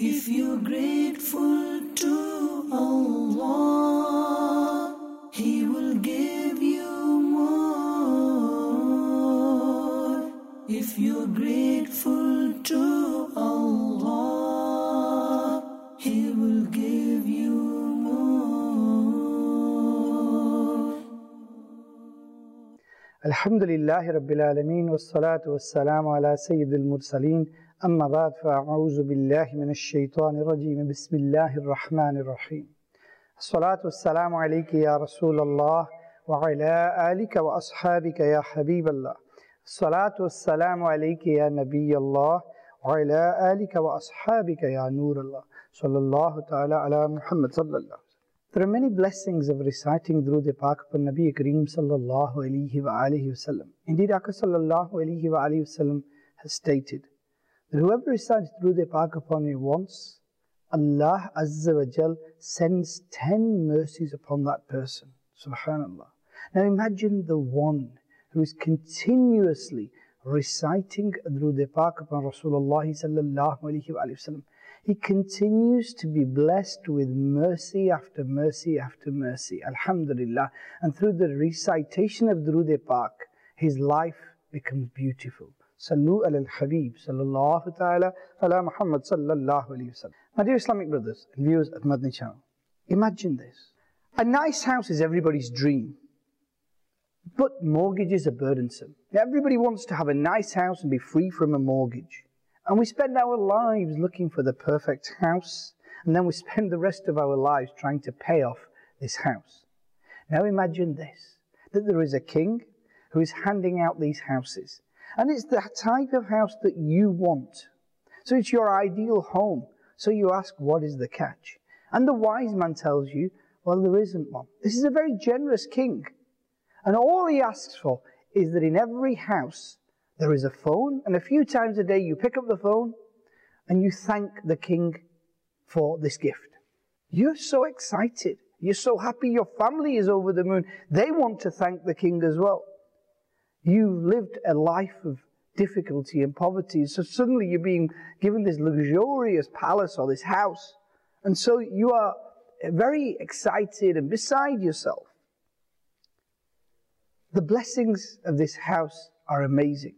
If you're grateful to Allah, He will give you more. If you're grateful to Allah, He will give you more. Alhamdulillahi Rabbil Alameen, wassalatu wassalamu ala Sayyidil Mursaleen. أما بعد فأعوذ بالله من الشيطان الرجيم بسم الله الرحمن الرحيم الصلاة والسلام عليك يا رسول الله وعلى آلك وأصحابك يا حبيب الله الصلاة والسلام عليك يا نبي الله وعلى آلك وأصحابك يا نور الله صلى الله تعالى على محمد صلى الله عليه وسلم. There are many blessings of reciting Durood Pak upon Nabi Kareem sallallahu alayhi wa alihi wasallam. Indeed, Aka sallallahu alayhi wa alihi wasallam has stated that whoever recites Durood Pak upon me once, Allah Azza wa Jal sends 10 mercies upon that person. Subhanallah. Now imagine the one who is continuously reciting Durood Pak upon Rasulullah sallallahu alayhi wa sallam. He continues to be blessed with mercy after mercy after mercy. Alhamdulillah. And through the recitation of Durood Pak, his life becomes beautiful. Sallu ala al-Habib sallallahu ta'ala ala Muhammad sallallahu alayhi wa sallam. My dear Islamic brothers and viewers of Madani Channel, imagine this. A nice house is everybody's dream, but mortgages are burdensome. Everybody wants to have a nice house and be free from a mortgage. And we spend our lives looking for the perfect house, and then we spend the rest of our lives trying to pay off this house. Now imagine this, that there is a king who is handing out these houses. And it's the type of house that you want. So it's your ideal home. So you ask, what is the catch? And the wise man tells you, well, there isn't one. This is a very generous king. And all he asks for is that in every house there is a phone, and a few times a day you pick up the phone and you thank the king for this gift. You're so excited. You're so happy. Your family is over the moon. They want to thank the king as well. You've lived a life of difficulty and poverty, so suddenly you're being given this luxurious palace or this house, and so you are very excited and beside yourself. The blessings of this house are amazing.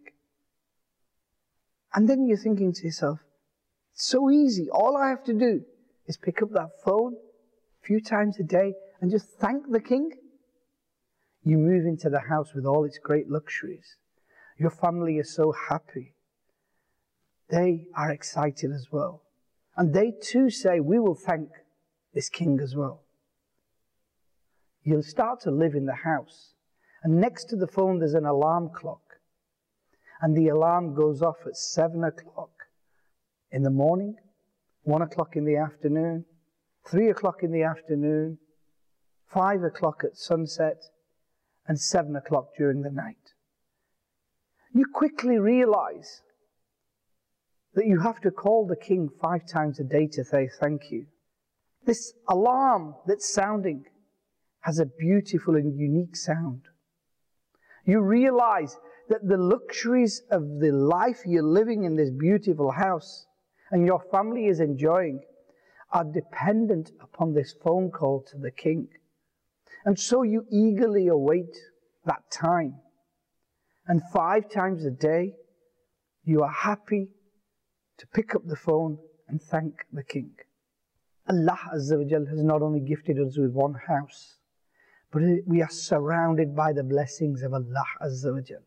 And then you're thinking to yourself, it's so easy, all I have to do is pick up that phone a few times a day and just thank the king. You move into the house with all its great luxuries. Your family is so happy. They are excited as well. And they too say, we will thank this king as well. You'll start to live in the house. And next to the phone there's an alarm clock. And the alarm goes off at 7 o'clock in the morning, 1 o'clock in the afternoon, 3 o'clock in the afternoon, 5 o'clock at sunset, and 7 o'clock during the night. You quickly realize that you have to call the king 5 times a day to say thank you. This alarm that's sounding has a beautiful and unique sound. You realize that the luxuries of the life you're living in this beautiful house and your family is enjoying are dependent upon this phone call to the king. And so you eagerly await that time. And 5 times a day, you are happy to pick up the phone and thank the king. Allah Azza wa Jal has not only gifted us with one house, but we are surrounded by the blessings of Allah Azza wa Jal.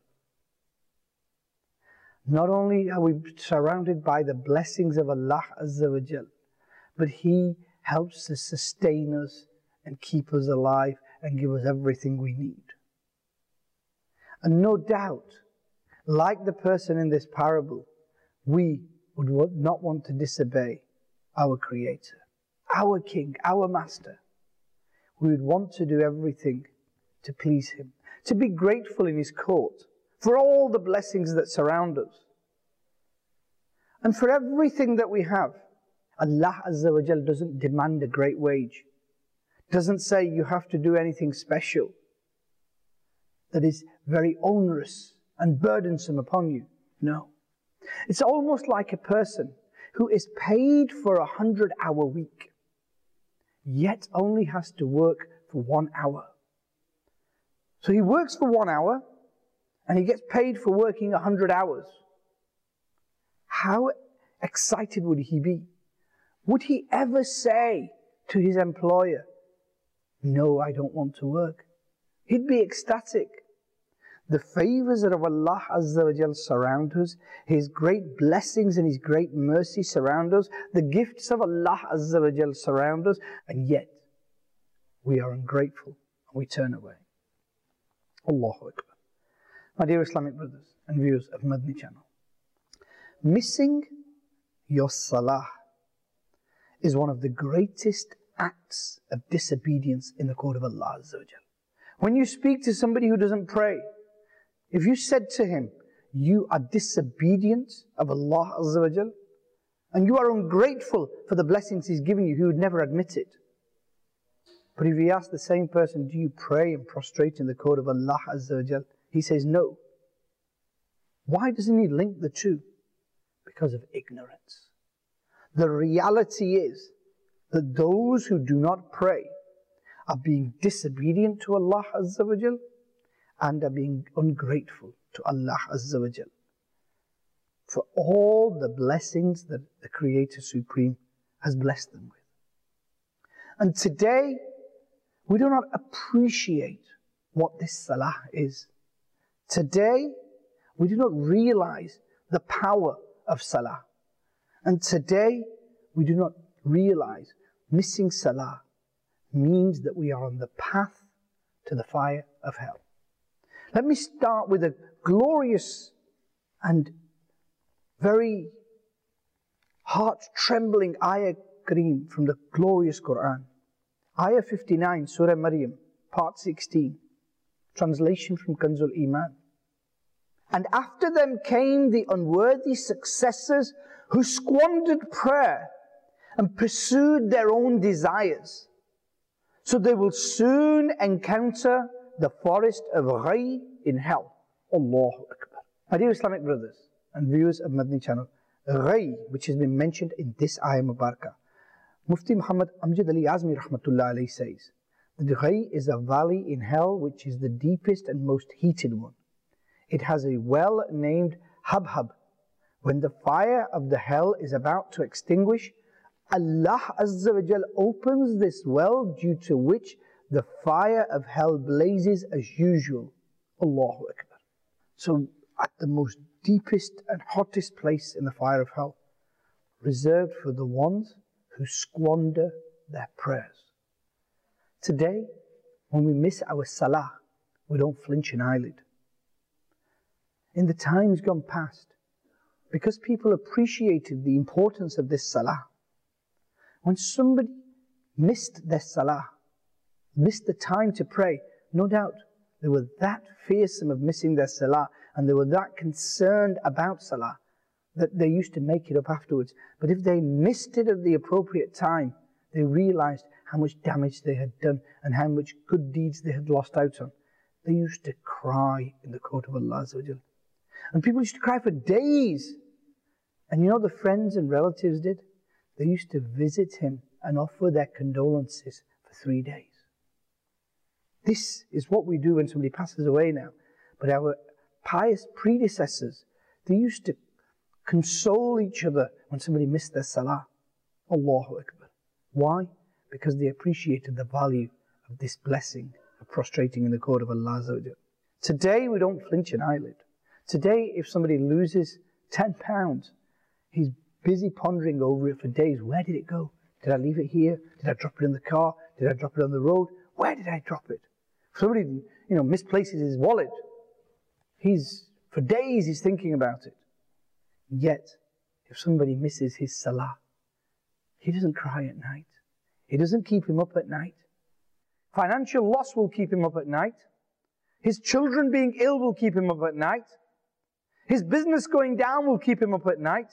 Not only are we surrounded by the blessings of Allah Azza wa Jal, but He helps to sustain us and keep us alive and give us everything we need. And no doubt, like the person in this parable, we would not want to disobey our Creator, our King, our Master. We would want to do everything to please Him, to be grateful in His court for all the blessings that surround us. And for everything that we have, Allah Azza wa Jal doesn't demand a great wage. Doesn't say you have to do anything special that is very onerous and burdensome upon you. No. It's almost like a person who is paid for 100-hour week, yet only has to work for 1 hour. So he works for 1 hour, and he gets paid for working 100 hours. How excited would he be? Would he ever say to his employer, "No, I don't want to work"? He'd be ecstatic. The favors of Allah Azza wa Jal surround us. His great blessings and His great mercy surround us. The gifts of Allah Azza wa Jal surround us. And yet, we are ungrateful and we turn away. Allahu Akbar. My dear Islamic brothers and viewers of Madni channel, missing your salah is one of the greatest acts of disobedience in the court of Allah Azza wa Jal. When you speak to somebody who doesn't pray, if you said to him, "You are disobedient of Allah Azza wa Jal, and you are ungrateful for the blessings He's given you," he would never admit it. But if you ask the same person, "Do you pray and prostrate in the court of Allah Azza wa Jal?" he says no. Why doesn't he link the two? Because of ignorance. The reality is that those who do not pray are being disobedient to Allah Azza wa Jal and are being ungrateful to Allah Azza wa Jal for all the blessings that the Creator Supreme has blessed them with. And today, we do not appreciate what this salah is. Today, we do not realize the power of salah. And today, we do not realize missing salah means that we are on the path to the fire of hell. Let me start with a glorious and very heart-trembling ayah kareem from the glorious Quran. Ayah 59, Surah Maryam, part 16. Translation from Kanzul Iman. "And after them came the unworthy successors who squandered prayer and pursued their own desires. So they will soon encounter the forest of Ghayy in hell." Allahu Akbar. My dear Islamic brothers and viewers of Madni channel, Ghayy, which has been mentioned in this ayah Mubarakah, Mufti Muhammad Amjad Ali Azmi Rahmatullah alayhi says that Ghayy is a valley in hell which is the deepest and most heated one. It has a well named Habhab. When the fire of the hell is about to extinguish, Allah Azza wa Jal opens this well, due to which the fire of hell blazes as usual. Allahu Akbar. So at the most deepest and hottest place in the fire of hell, reserved for the ones who squander their prayers. Today, when we miss our salah, we don't flinch an eyelid. In the times gone past, because people appreciated the importance of this salah, when somebody missed their salah, missed the time to pray, no doubt they were that fearsome of missing their salah, and they were that concerned about salah, that they used to make it up afterwards. But if they missed it at the appropriate time, they realized how much damage they had done and how much good deeds they had lost out on. They used to cry in the court of Allah Azza wa Jal. And people used to cry for days. And you know the friends and relatives did? They used to visit him and offer their condolences for 3 days. This is what we do when somebody passes away now. But our pious predecessors, they used to console each other when somebody missed their salah. Allahu Akbar. Why? Because they appreciated the value of this blessing of prostrating in the court of Allah Azza wa Jal. Today we don't flinch an eyelid. Today if somebody loses £10, he's busy pondering over it for days. Where did it go? Did I leave it here? Did I drop it in the car? Did I drop it on the road? Where did I drop it? If somebody, misplaces his wallet, for days he's thinking about it. Yet, if somebody misses his salah, he doesn't cry at night. It doesn't keep him up at night. Financial loss will keep him up at night. His children being ill will keep him up at night. His business going down will keep him up at night.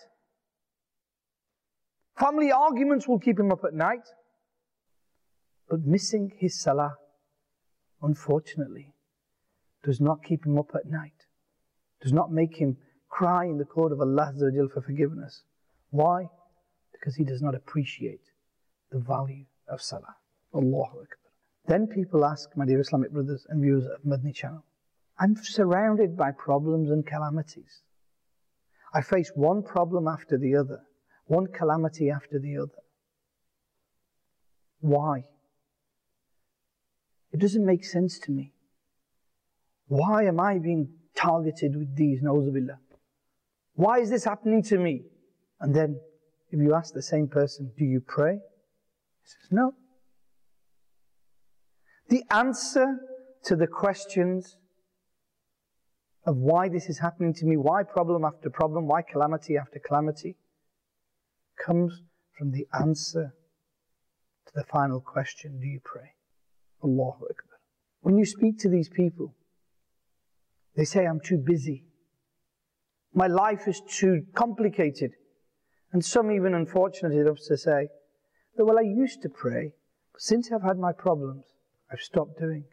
Family arguments will keep him up at night. But missing his salah, unfortunately, does not keep him up at night. Does not make him cry in the court of Allah Azza wa Jal for forgiveness. Why? because he does not appreciate the value of salah. Allahu Akbar. Then people ask, my dear Islamic brothers and viewers of Madani Channel, I'm surrounded by problems and calamities. I face one problem after the other, one calamity after the other. Why? It doesn't make sense to me. Why am I being targeted with these? Na'uzubillah. Why is this happening to me? And then, if you ask the same person, do you pray? He says, no. The answer to the questions of why this is happening to me, why problem after problem, why calamity after calamity, comes from the answer to the final question, do you pray? Allahu Akbar. When you speak to these people, they say, I'm too busy. My life is too complicated. And some even unfortunate enough to say, that, well, I used to pray, but since I've had my problems, I've stopped doing.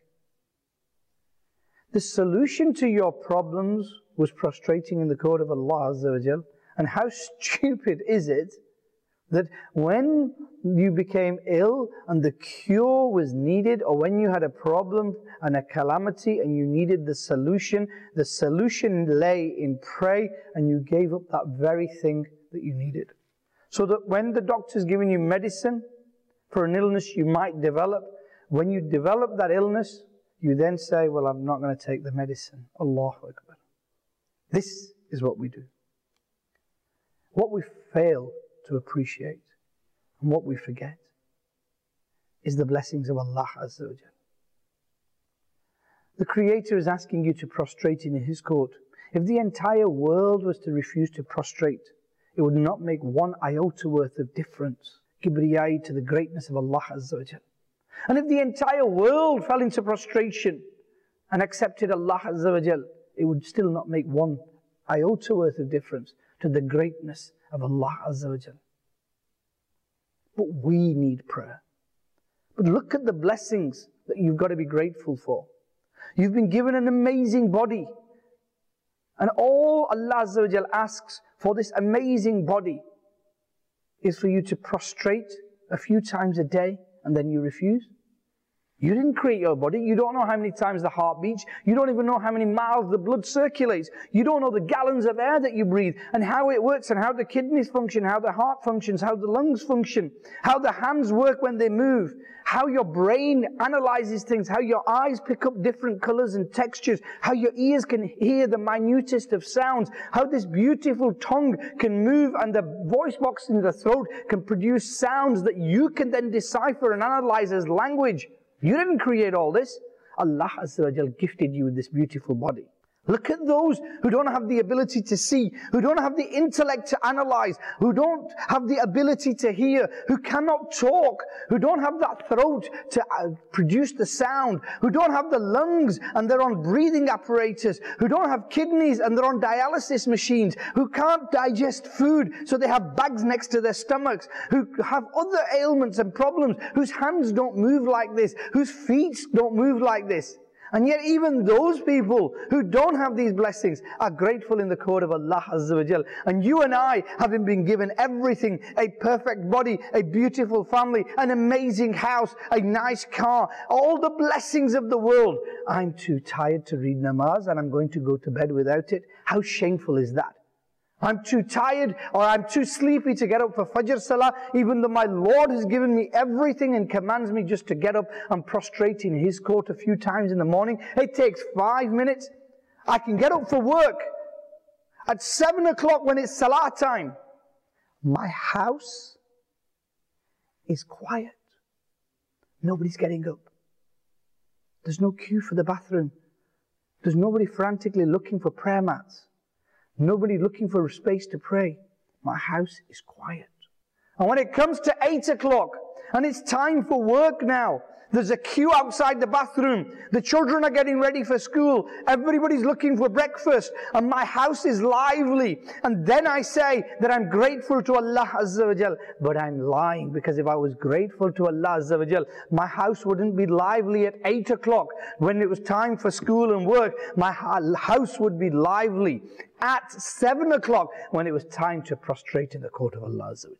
The solution to your problems was prostrating in the court of Allah Azza wa Jal. And how stupid is it that when you became ill and the cure was needed, or when you had a problem and a calamity and you needed the solution lay in pray, and you gave up that very thing that you needed. So that when the doctor's giving you medicine for an illness you might develop, when you develop that illness, you then say, well, I'm not going to take the medicine. Allahu Akbar. This is what we do. What we fail to appreciate and what we forget is the blessings of Allah Azza wa Jal. The Creator is asking you to prostrate in His court. If the entire world was to refuse to prostrate, it would not make one iota worth of difference. Kibriyai to the greatness of Allah Azza wa Jal. And if the entire world fell into prostration and accepted Allah Azza wa Jal, it would still not make one iota worth of difference to the greatness of Allah Azza wa Jal. But we need prayer. But look at the blessings that you've got to be grateful for. You've been given an amazing body. And all Allah Azza wa Jal asks for this amazing body is for you to prostrate a few times a day, and then you refuse. You didn't create your body. You don't know how many times the heart beats. You don't even know how many miles the blood circulates. You don't know the gallons of air that you breathe and how it works and how the kidneys function, how the heart functions, how the lungs function, how the hands work when they move, how your brain analyzes things, how your eyes pick up different colors and textures, how your ears can hear the minutest of sounds, how this beautiful tongue can move and the voice box in the throat can produce sounds that you can then decipher and analyze as language. You didn't create all this. Allah Azza wa Jal gifted you with this beautiful body. Look at those who don't have the ability to see, who don't have the intellect to analyze, who don't have the ability to hear, who cannot talk, who don't have that throat to produce the sound, who don't have the lungs and they're on breathing apparatus, who don't have kidneys and they're on dialysis machines, who can't digest food so they have bags next to their stomachs, who have other ailments and problems, whose hands don't move like this, whose feet don't move like this. And yet even those people who don't have these blessings are grateful in the court of Allah Azza wa Jal. And you and I, having been given everything, a perfect body, a beautiful family, an amazing house, a nice car, all the blessings of the world, I'm too tired to read namaz and I'm going to go to bed without it. How shameful is that? I'm too tired or I'm too sleepy to get up for Fajr Salah, even though my Lord has given me everything and commands me just to get up and prostrate in His court a few times in the morning. It takes 5 minutes. I can get up for work at 7 o'clock when it's Salah time. My house is quiet. Nobody's getting up. There's no queue for the bathroom. There's nobody frantically looking for prayer mats. Nobody looking for a space to pray. My house is quiet. And when it comes to 8 o'clock, and it's time for work now, there's a queue outside the bathroom. The children are getting ready for school. Everybody's looking for breakfast. And my house is lively. And then I say that I'm grateful to Allah Azza wa Jal. But I'm lying, because if I was grateful to Allah Azza wa Jal, my house wouldn't be lively at 8 o'clock. When it was time for school and work, my house would be lively at 7 o'clock when it was time to prostrate in the court of Allah Azza wa Jal.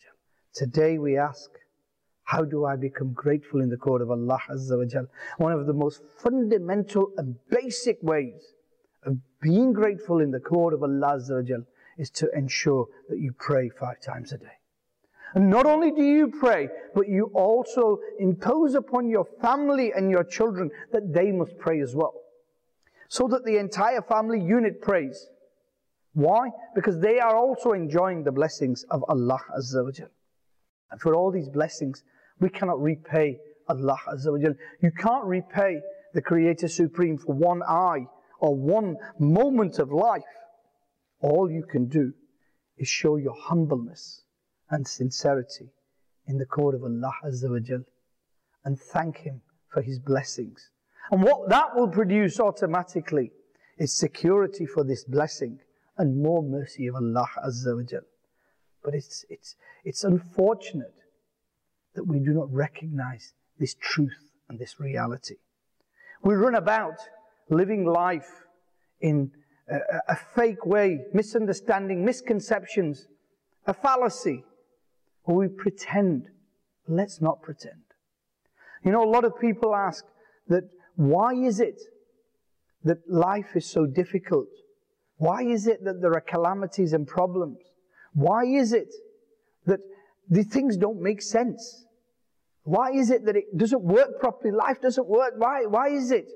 Today we ask, how do I become grateful in the court of Allah Azza wa Jal? One of the most fundamental and basic ways of being grateful in the court of Allah Azza wa Jal is to ensure that you pray 5 times a day. And not only do you pray, but you also impose upon your family and your children that they must pray as well. So that the entire family unit prays. Why? Because they are also enjoying the blessings of Allah Azza wa Jal. And for all these blessings, we cannot repay Allah Azza wa Jal. You can't repay the Creator Supreme for one eye or one moment of life. All you can do is show your humbleness and sincerity in the court of Allah Azza wa Jal and thank Him for His blessings. And what that will produce automatically is security for this blessing and more mercy of Allah Azza wa Jal. But it's unfortunate that we do not recognize this truth and this reality. We run about living life in a fake way, misunderstanding, misconceptions, a fallacy, where we pretend. Let's not pretend. You know, a lot of people ask that, why is it that life is so difficult? Why is it that there are calamities and problems? Why is it that the things don't make sense? Why is it that it doesn't work properly? Life doesn't work. Why is it?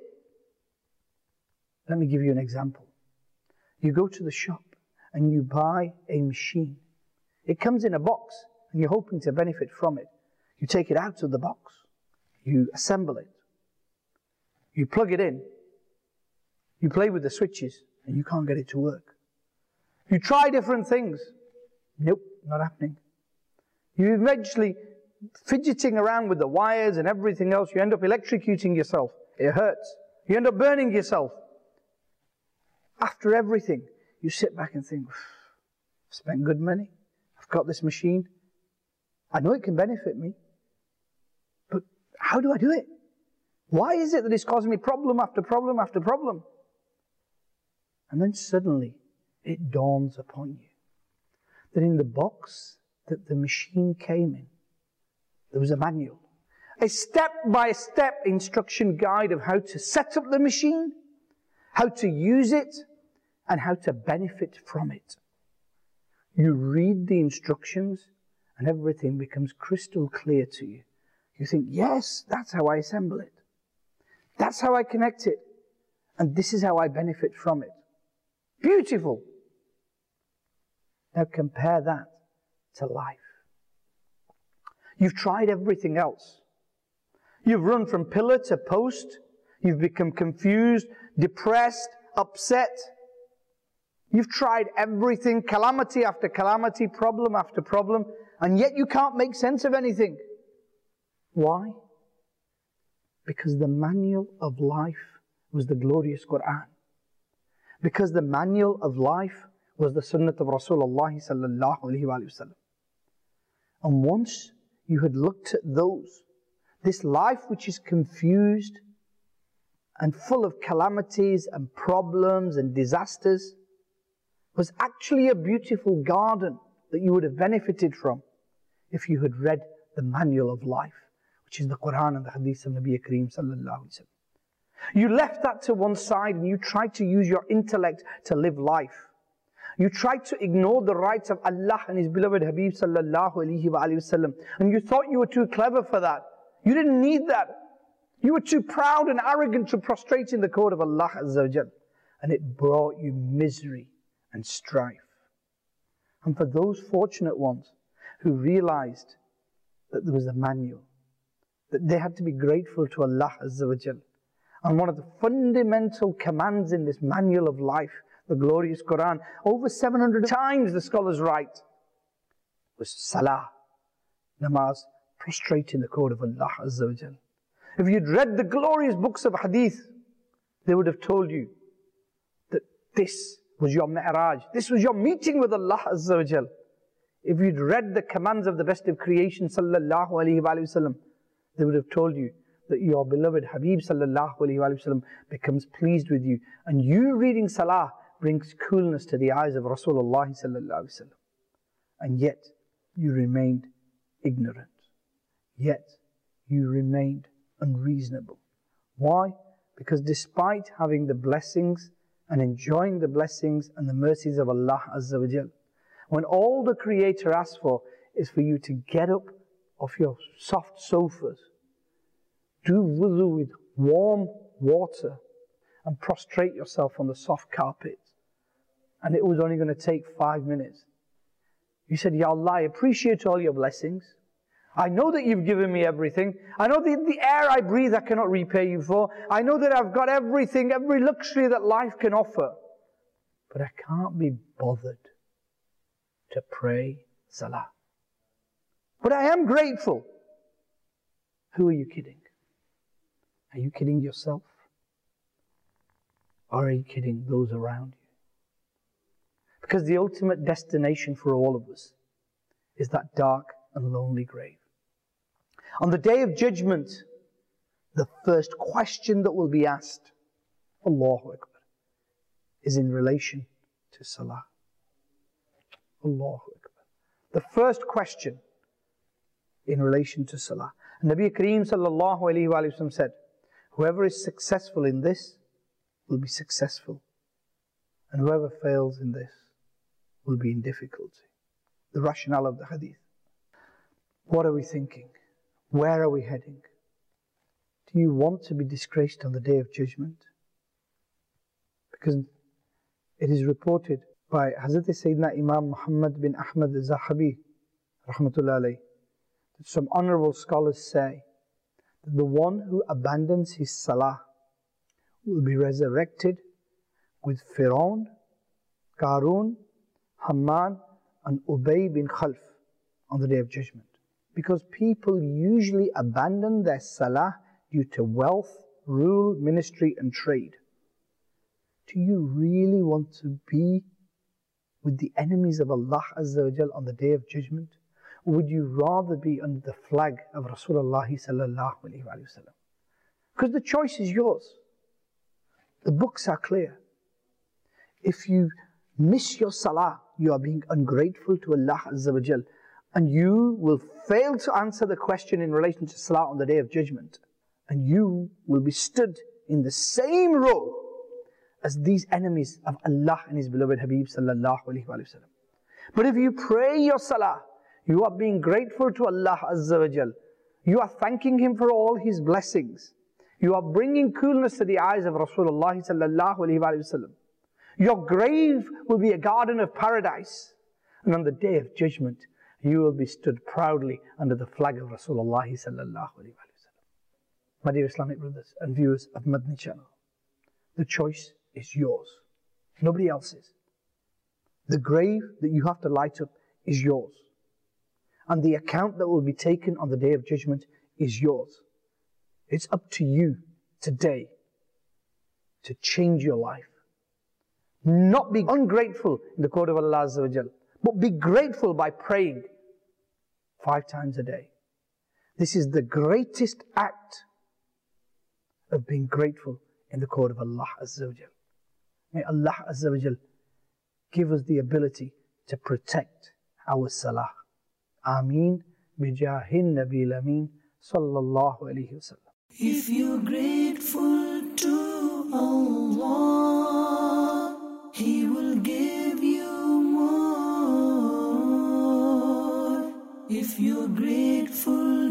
Let me give you an example. You go to the shop and you buy a machine. It comes in a box and you're hoping to benefit from it. You take it out of the box. You assemble it. You plug it in. You play with the switches and you can't get it to work. You try different things. Nope, not happening. You eventually fidgeting around with the wires and everything else. You end up electrocuting yourself. It hurts. You end up burning yourself. After everything, you sit back and think, I've spent good money. I've got this machine. I know it can benefit me. But how do I do it? Why is it that it's causing me problem after problem after problem? And then suddenly, it dawns upon you that in the box that the machine came in, there was a manual. A step-by-step instruction guide of how to set up the machine, how to use it, and how to benefit from it. You read the instructions and everything becomes crystal clear to you. You think, yes, that's how I assemble it. That's how I connect it. And this is how I benefit from it. Beautiful. Now compare that to life. You've tried everything else. You've run from pillar to post. You've become confused, depressed, upset. You've tried everything, calamity after calamity, problem after problem, and yet you can't make sense of anything. Why? Because the manual of life was the glorious Quran. Because the manual of life was the sunnah of Rasulullah sallallahu alaihi wasallam. And once you had looked at those, this life which is confused and full of calamities and problems and disasters was actually a beautiful garden that you would have benefited from if you had read the manual of life, which is the Quran and the Hadith of Nabi Kareem sallallahu alaihi wasallam. You left that to one side and you tried to use your intellect to live life. You tried to ignore the rights of Allah and His beloved Habib sallallahu alaihi wasallam, and you thought you were too clever for that. You didn't need that. You were too proud and arrogant to prostrate in the court of Allah Azza wa Jal, and it brought you misery and strife. And for those fortunate ones who realized that there was a manual, that they had to be grateful to Allah Azza wa Jal, and one of the fundamental commands in this manual of life, the glorious Quran, over 700 times the scholars write, was salah, namaz, prostrate in the court of Allah Azza wa Jal. If you'd read the glorious books of hadith, they would have told you that this was your mi'raj, this was your meeting with Allah Azza wa Jal. If you'd read the commands of the best of creation sallallahu alaihi wasallam, they would have told you that your beloved Habib sallallahu alaihi wasallam becomes pleased with you, and you reading salah brings coolness to the eyes of Rasulullah sallallahu alaihi wasallam. And yet you remained ignorant. Yet you remained unreasonable. Why? Because despite having the blessings and enjoying the blessings and the mercies of Allah Azza wa Jal, when all the Creator asks for is for you to get up off your soft sofas, do wudu with warm water and prostrate yourself on the soft carpet, and it was only going to take 5 minutes. You said, Ya Allah, I appreciate all your blessings. I know that you've given me everything. I know that the air I breathe I cannot repay you for. I know that I've got everything, every luxury that life can offer. But I can't be bothered to pray salah. But I am grateful. Who are you kidding? Are you kidding yourself? Or are you kidding those around you? Because the ultimate destination for all of us is that dark and lonely grave. On the Day of Judgment, the first question that will be asked, Allahu Akbar, is in relation to Salah. Allahu Akbar. The first question in relation to Salah. And Nabi Kareem sallallahu alayhi wa sallam said, whoever is successful in this will be successful. And whoever fails in this will be in difficulty. The rationale of the hadith. What are we thinking? Where are we heading? Do you want to be disgraced on the Day of Judgment? Because it is reported by Hazrat Sayyidina Imam Muhammad bin Ahmad al-Zahabi, rahmatullah alayh, that some honorable scholars say that the one who abandons his salah will be resurrected with Fir'aun, Qarun, Haman, and Ubay bin Khalf on the Day of Judgment. Because people usually abandon their salah due to wealth, rule, ministry, and trade. Do you really want to be with the enemies of Allah Azza wa Jal on the Day of Judgment? Or would you rather be under the flag of Rasulullah sallallahu alayhi wa sallam? Because the choice is yours. The books are clear. If you miss your salah, you are being ungrateful to Allah Azza wa Jal, and you will fail to answer the question in relation to salah on the Day of Judgment, and you will be stood in the same row as these enemies of Allah and His beloved Habib sallallahu alayhi wa sallam. But if you pray your salah, you are being grateful to Allah Azza wa Jal. You are thanking Him for all His blessings. You are bringing coolness to the eyes of Rasulullah sallallahu alayhi wa sallam. Your grave will be a garden of paradise. And on the Day of Judgment, you will be stood proudly under the flag of Rasulullah sallallahu alayhi wa sallam. My dear Islamic brothers and viewers of Madni Channel, the choice is yours, nobody else's. The grave that you have to light up is yours. And the account that will be taken on the Day of Judgment is yours. It's up to you today to change your life. Not be ungrateful in the court of Allah Azza wa Jal, but be grateful by praying 5 times a day. This is the greatest act of being grateful in the court of Allah Azza wa Jal. May Allah Azza wa Jal give us the ability to protect our salah. Ameen. Bijahin Nabil Ameen. Sallallahu alayhi wa sallam. If you're grateful to Allah, He will give you more. If you're grateful